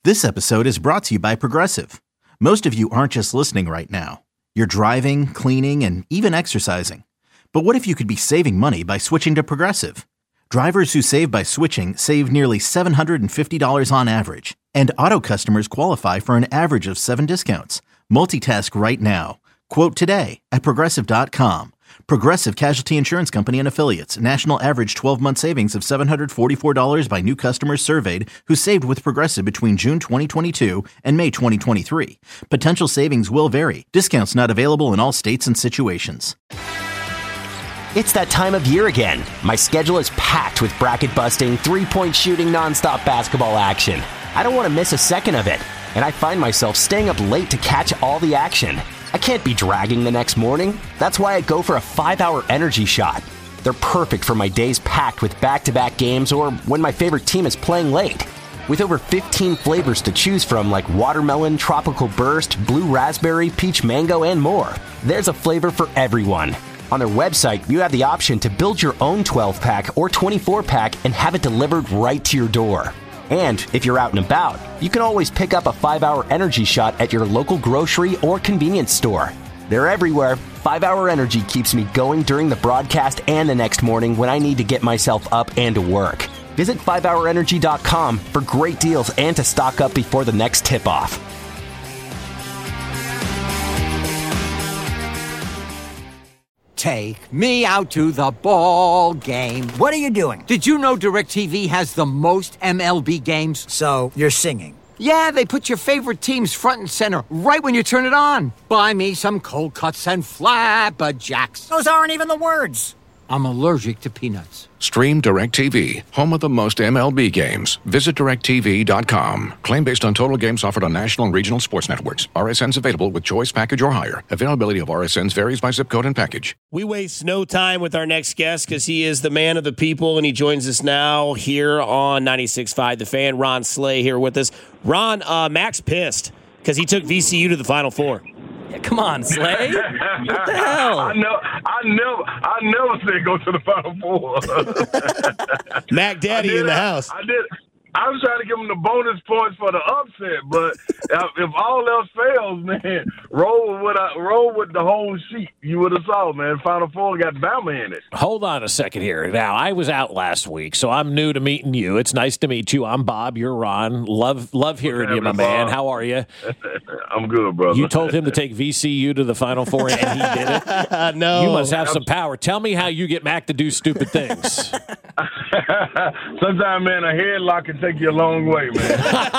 This episode is brought to you by Progressive. Most of you aren't just listening right now. You're driving, cleaning, and even exercising. But what if you could be saving money by switching to Progressive? Drivers who save by switching save nearly $750 on average. And auto customers qualify for an average of 7 discounts. Multitask right now. Quote today at Progressive.com. Progressive Casualty Insurance Company and Affiliates. National average 12-month savings of $744 by new customers surveyed who saved with Progressive between June 2022 and May 2023. Potential savings will vary. Discounts not available in all states and situations. It's that time of year again. My schedule is packed with bracket-busting, three-point shooting, nonstop basketball action. I don't want to miss a second of it, and I find myself staying up late to catch all the action. I can't be dragging the next morning. That's why I go for a 5-hour energy shot. They're perfect for my days packed with back-to-back games or when my favorite team is playing late. With over 15 flavors to choose from like watermelon, tropical burst, blue raspberry, peach mango, and more, there's a flavor for everyone. On their website, you have the option to build your own 12-pack or 24-pack and have it delivered right to your door. And if you're out and about, you can always pick up a 5-hour energy shot at your local grocery or convenience store. They're everywhere. 5-hour energy keeps me going during the broadcast and the next morning when I need to get myself up and to work. Visit 5hourenergy.com for great deals and to stock up before the next tip-off. Take me out to the ball game. What are you doing? Did you know DirecTV has the most MLB games? So, you're singing. Yeah, they put your favorite teams front and center right when you turn it on. Buy me some cold cuts and flapjacks. Those aren't even the words. I'm allergic to peanuts. Stream DirecTV, home of the most MLB games. Visit DirecTV.com. Claim based on total games offered on national and regional sports networks. RSNs available with choice package or higher. Availability of RSNs varies by zip code and package. We waste no time with our next guest because he is the man of the people, and he joins us now here on 96.5 The Fan. Ron Slay here with us. Ron, Mac's pissed because he took VCU to the Final Four. Yeah, come on, Slay. What the hell? I never said go to the Final Four. Mac Daddy in the house. I was trying to give him the bonus points for the upset, but if all else fails, man, roll with the whole sheet. You would have saw, man. Final Four got Bama in it. Hold on a second here. Now, I was out last week, so I'm new to meeting you. It's nice to meet you. I'm Bob. You're Ron. Love hearing you, my man. How are you? I'm good, brother. You told him to take VCU to the Final Four, and he did it? No. You must have some power. Tell me how you get Mac to do stupid things. Sometimes, man, a headlock can take you a long way, man.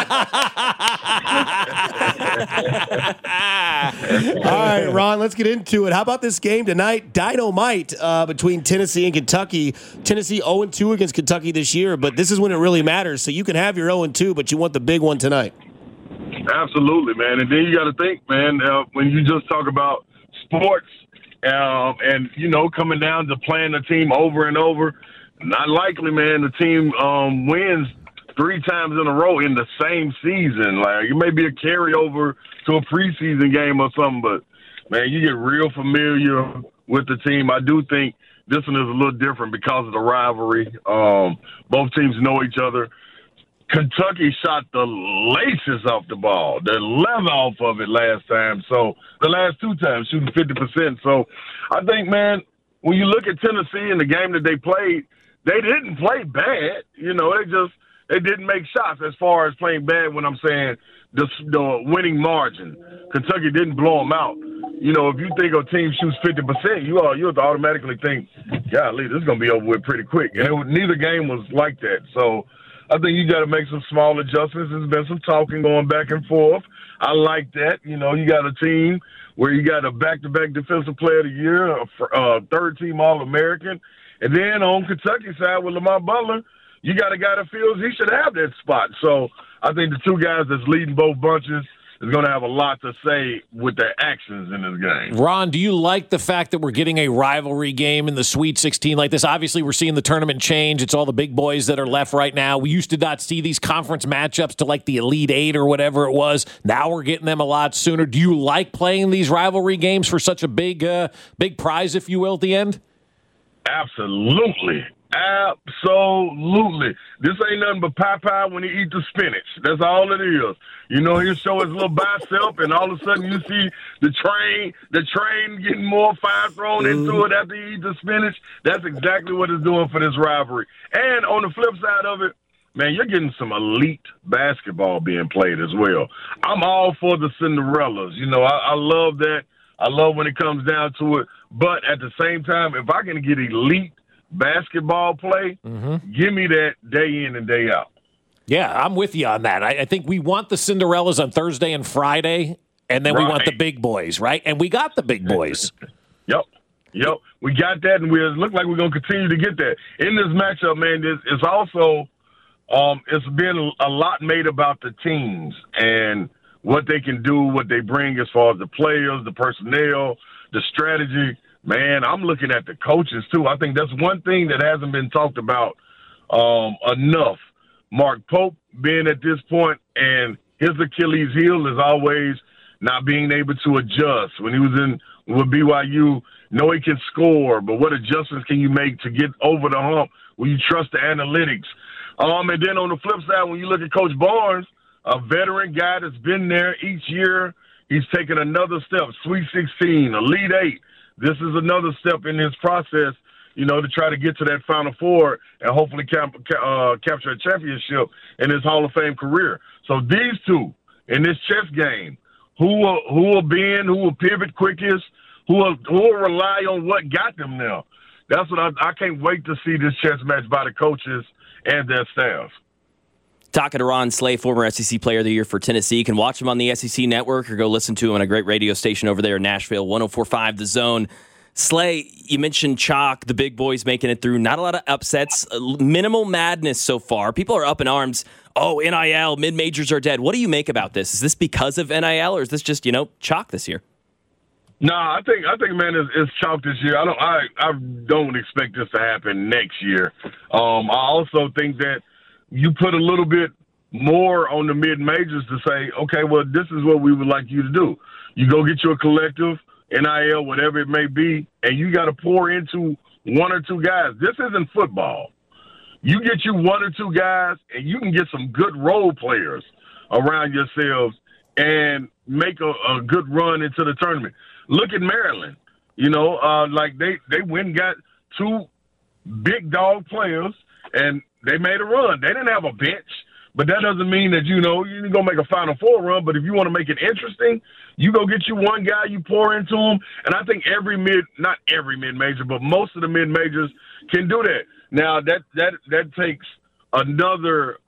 All right, Ron, let's get into it. How about this game tonight? Dynamite between Tennessee and Kentucky. Tennessee 0-2 against Kentucky this year, but this is when it really matters. So you can have your 0-2, but you want the big one tonight. Absolutely, man. And then you got to think, man, when you just talk about sports and, you know, coming down to playing the team over and over, not likely, man, the team wins 3 times in a row in the same season. Like, it may be a carryover to a preseason game or something, but, man, you get real familiar with the team. I do think this one is a little different because of the rivalry. Both teams know each other. Kentucky shot the laces off the ball, the leather off of it last time. So the last 2 times, shooting 50%. So I think, man, when you look at Tennessee and the game that they played, they didn't play bad. You know, they didn't make shots as far as playing bad when I'm saying the winning margin. Kentucky didn't blow them out. You know, if you think a team shoots 50%, you have to automatically think, golly, this is going to be over with pretty quick. And neither game was like that. So I think you got to make some small adjustments. There's been some talking going back and forth. I like that. You know, you got a team where you got a back-to-back Defensive Player of the Year, a third-team All-American. And then on Kentucky side with Lamar Butler, you got a guy that feels he should have that spot. So I think the 2 guys that's leading both bunches is going to have a lot to say with their actions in this game. Ron, do you like the fact that we're getting a rivalry game in the Sweet 16 like this? Obviously, we're seeing the tournament change. It's all the big boys that are left right now. We used to not see these conference matchups to like the Elite Eight or whatever it was. Now we're getting them a lot sooner. Do you like playing these rivalry games for such a big prize, if you will, at the end? Absolutely. Absolutely. This ain't nothing but Popeye when he eat the spinach. That's all it is. You know, he'll show his little bicep, and all of a sudden you see the train getting more fire thrown into it after he eats the spinach. That's exactly what it's doing for this rivalry. And on the flip side of it, man, you're getting some elite basketball being played as well. I'm all for the Cinderellas. You know, I love that. I love when it comes down to it. But at the same time, if I can get elite basketball play, give me that day in and day out. Yeah, I'm with you on that. I think we want the Cinderellas on Thursday and Friday, and then we want the big boys, right? And we got the big boys. Yep. We got that, and we look like we're going to continue to get that. In this matchup, man, it's also it's been a lot made about the teams and what they can do, what they bring as far as the players, the personnel, the strategy. Man, I'm looking at the coaches, too. I think that's one thing that hasn't been talked about enough. Mark Pope being at this point, and his Achilles heel is always not being able to adjust. When he was with BYU, know he can score, but what adjustments can you make to get over the hump? Will you trust the analytics? And then on the flip side, when you look at Coach Barnes, a veteran guy that's been there each year, he's taken another step, Sweet 16, Elite 8. This is another step in his process, you know, to try to get to that Final Four and hopefully capture a championship in his Hall of Fame career. So these two in this chess game, who will bend, who will pivot quickest, who will rely on what got them there. That's what I can't wait to see this chess match by the coaches and their staff. Talking to Ron Slay, former SEC Player of the Year for Tennessee. You can watch him on the SEC Network or go listen to him on a great radio station over there in Nashville, 104.5 The Zone. Slay, you mentioned Chalk, the big boys making it through. Not a lot of upsets, minimal madness so far. People are up in arms. Oh, NIL, mid-majors are dead. What do you make about this? Is this because of NIL, or is this just, Chalk this year? No, I think, man, it's Chalk this year. I don't expect this to happen next year. I also think that you put a little bit more on the mid-majors to say, okay, well, this is what we would like you to do. You go get you a collective, NIL, whatever it may be, and you got to pour into one or two guys. This isn't football. You get you one or two guys, and you can get some good role players around yourselves and make a good run into the tournament. Look at Maryland. Like they went and got two big dog players, and they made a run. They didn't have a bench, but that doesn't mean that, you're going to make a Final Four run. But if you want to make it interesting, you go get you one guy, you pour into him. And I think not every mid-major, but most of the mid-majors can do that. Now, that takes another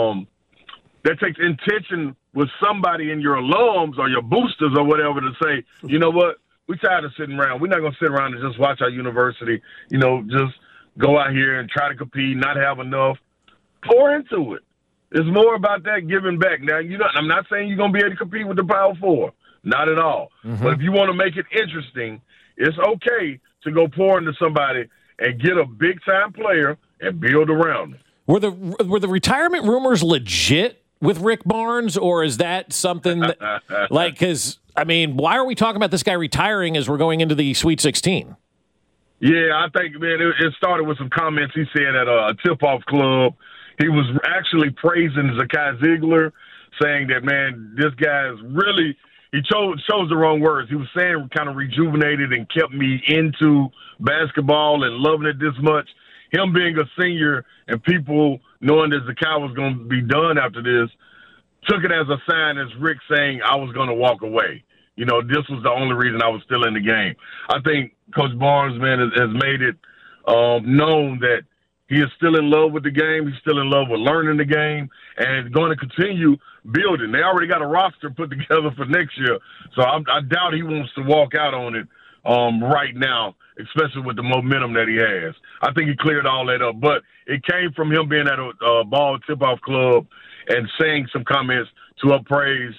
that takes intention with somebody in your alums or your boosters or whatever to say, you know what, we're tired of sitting around. We're not going to sit around and just watch our university, just go out here and try to compete, not have enough. Pour into it. It's more about that giving back. Now, I'm not saying you're going to be able to compete with the Power Four. Not at all. Mm-hmm. But if you want to make it interesting, it's okay to go pour into somebody and get a big-time player and build around them. Were the retirement rumors legit with Rick Barnes, or is that something that, because, why are we talking about this guy retiring as we're going into the Sweet 16? Yeah, I think, man, it started with some comments he said at a tip-off club. He was actually praising Zakai Ziegler, saying that, man, this guy is really – he chose the wrong words. He was saying kind of rejuvenated and kept me into basketball and loving it this much. Him being a senior and people knowing that Zakai was going to be done after this took it as a sign as Rick saying I was going to walk away. This was the only reason I was still in the game. I think Coach Barnes, man, has made it known that he is still in love with the game. He's still in love with learning the game and going to continue building. They already got a roster put together for next year, so I doubt he wants to walk out on it right now, especially with the momentum that he has. I think he cleared all that up, but it came from him being at a ball tip-off club and saying some comments to praise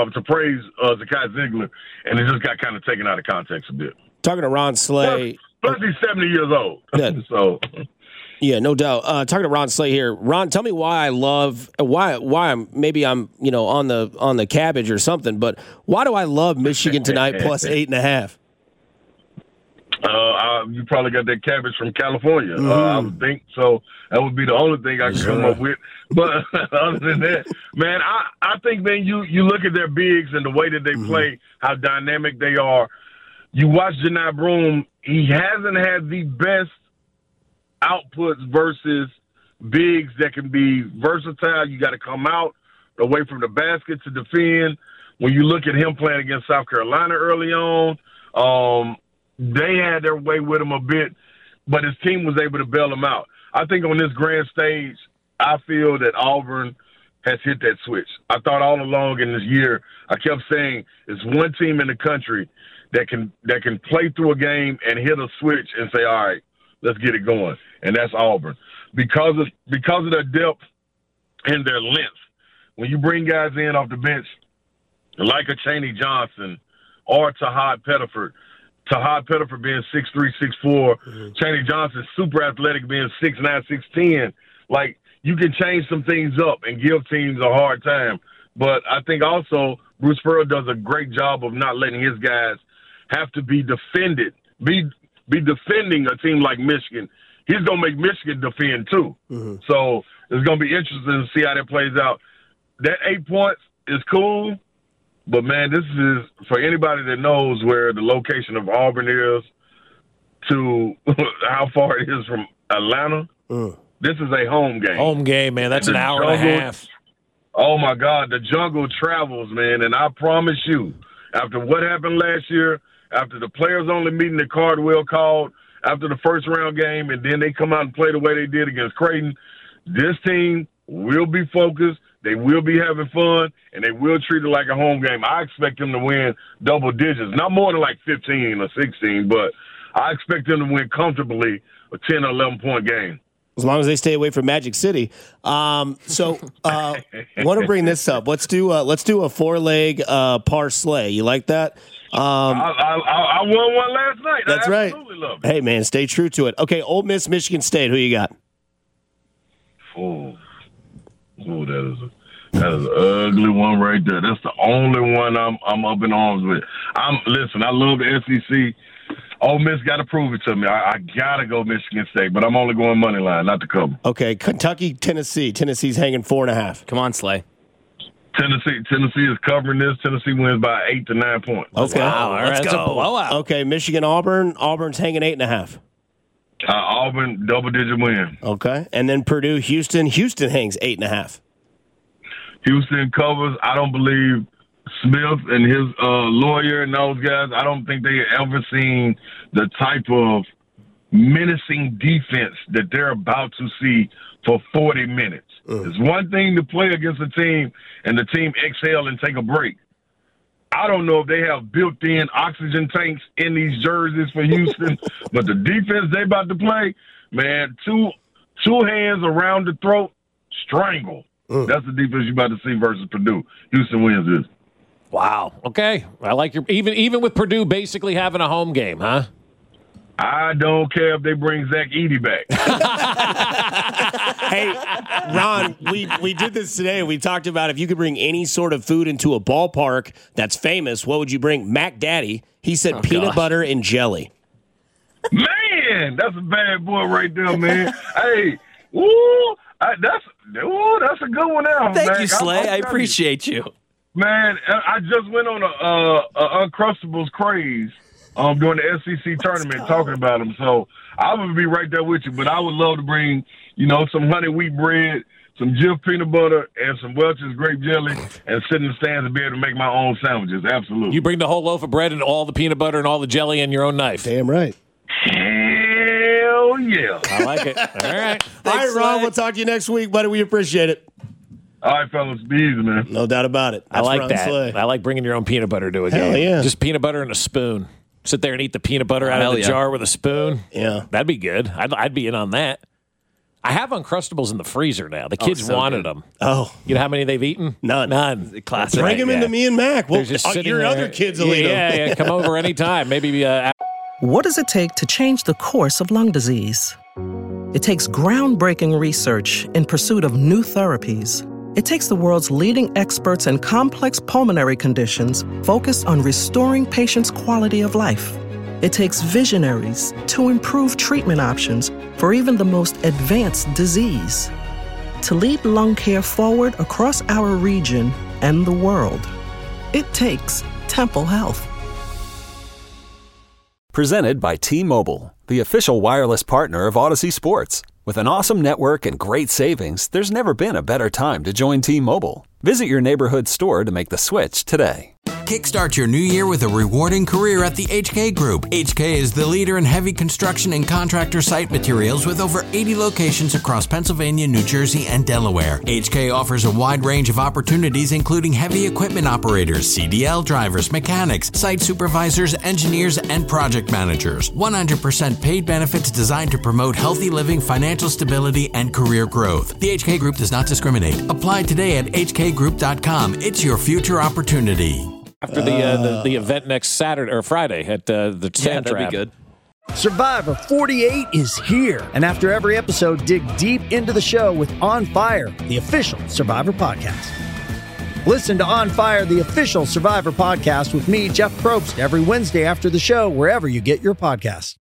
Zakai Ziegler, and it just got kind of taken out of context a bit. Talking to Ron Slay. Plus he's 70 years old. Yeah. So. Yeah, no doubt. Talking to Ron Slay here. Ron, tell me why I'm on the cabbage or something, but why do I love Michigan tonight plus 8.5? You probably got that cabbage from California. I would think so. That would be the only thing I could come up with. But other than that, man, I think, man, you look at their bigs and the way that they play, how dynamic they are. You watch Janai Broome, he hasn't had the best outputs versus bigs that can be versatile. You got to come out away from the basket to defend. When you look at him playing against South Carolina early on, they had their way with him a bit, but his team was able to bail him out. I think on this grand stage, I feel that Auburn has hit that switch. I thought all along in this year, I kept saying it's one team in the country that can play through a game and hit a switch and say, all right, let's get it going, and that's Auburn. Because of their depth and their length, when you bring guys in off the bench like a Chaney Johnson or Tahad Pettiford being 6'3", 6'4", Chaney Johnson super athletic being 6'9", 6'10", like you can change some things up and give teams a hard time. But I think also Bruce Pearl does a great job of not letting his guys have to be defending a team like Michigan. He's going to make Michigan defend too. So it's going to be interesting to see how that plays out. That 8 points is cool, but, man, this is for anybody that knows where the location of Auburn is to how far it is from Atlanta. This is a home game. Home game, man. That's an hour and a half. Oh, my God. The jungle travels, man. And I promise you, after what happened last year, after the players only meeting that Cardwell called after the first round game, and then they come out and play the way they did against Creighton, this team will be focused. They will be having fun, and they will treat it like a home game. I expect them to win double digits, not more than like 15 or 16, but I expect them to win comfortably a 10 or 11-point game. As long as they stay away from Magic City. Want to bring this up. Let's do a 4-leg parlay. You like that? I won one last night. That's right. Love it. Hey, man, stay true to it. Okay, Ole Miss, Michigan State. Who you got? Oh, that is an ugly one right there. That's the only one I'm up in arms with. Listen, I love the SEC. Ole Miss got to prove it to me. I got to go Michigan State, but I'm only going money line, not the cover. Okay, Kentucky, Tennessee. Tennessee's hanging 4.5. Come on, Slay. Tennessee is covering this. Tennessee wins by 8 to 9 points. Okay, wow, all right, let's go. That's a blowout. Okay, Michigan, Auburn. Auburn's hanging 8.5. Auburn, double-digit win. Okay, and then Purdue, Houston. Houston hangs 8.5. Houston covers. I don't believe Smith and his lawyer and those guys, I don't think they ever seen the type of menacing defense that they're about to see for 40 minutes. It's one thing to play against a team and the team exhale and take a break. I don't know if they have built-in oxygen tanks in these jerseys for Houston, but the defense they about to play, man, two hands around the throat, strangle. That's the defense you're about to see versus Purdue. Houston wins this. Wow. Okay. I like your even with Purdue basically having a home game, huh? I don't care if they bring Zach Edey back. Hey, Ron, we did this today. We talked about if you could bring any sort of food into a ballpark that's famous, what would you bring? Mac Daddy, he said peanut butter and jelly. Man, that's a bad boy right there, man. Hey, that's a good one now. Thank you, Slay. I appreciate you. Man, I just went on a Uncrustables craze during the SEC tournament talking about them. So I would be right there with you, but I would love to bring, some honey wheat bread, some Jif peanut butter, and some Welch's grape jelly, and sit in the stands and be able to make my own sandwiches. Absolutely. You bring the whole loaf of bread and all the peanut butter and all the jelly and your own knife. Damn right. Hell yeah. I like it. All right. All right, Ron, we'll talk to you next week, buddy. We appreciate it. All right, fellas. Be easy, man. No doubt about it. I like Ron that. Slay. I like bringing your own peanut butter to a game. Hell yeah. Just peanut butter and a spoon. Sit there and eat the peanut butter out of the jar with a spoon. Yeah. That'd be good. I'd be in on that. I have Uncrustables in the freezer now. The kids wanted them. Oh. You know how many they've eaten? None. Classic. Bring them into me and Mac. Well, just sitting your there. other kids will eat them. Yeah, come over anytime. Maybe What does it take to change the course of lung disease? It takes groundbreaking research in pursuit of new therapies. It takes the world's leading experts in complex pulmonary conditions focused on restoring patients' quality of life. It takes visionaries to improve treatment options for even the most advanced disease. To lead lung care forward across our region and the world, it takes Temple Health. Presented by T-Mobile, the official wireless partner of Odyssey Sports. With an awesome network and great savings, there's never been a better time to join T-Mobile. Visit your neighborhood store to make the switch today. Kickstart your new year with a rewarding career at the HK Group. HK is the leader in heavy construction and contractor site materials with over 80 locations across Pennsylvania, New Jersey, and Delaware. HK offers a wide range of opportunities, including heavy equipment operators, CDL drivers, mechanics, site supervisors, engineers, and project managers. 100% paid benefits designed to promote healthy living, financial stability, and career growth. The HK Group does not discriminate. Apply today at hkgroup.com. It's your future opportunity. After the event next Saturday or Friday at the Sand Trap. That'd be good. Survivor 48 is here. And after every episode, dig deep into the show with On Fire, the official Survivor podcast. Listen to On Fire, the official Survivor podcast with me, Jeff Probst, every Wednesday after the show, wherever you get your podcasts.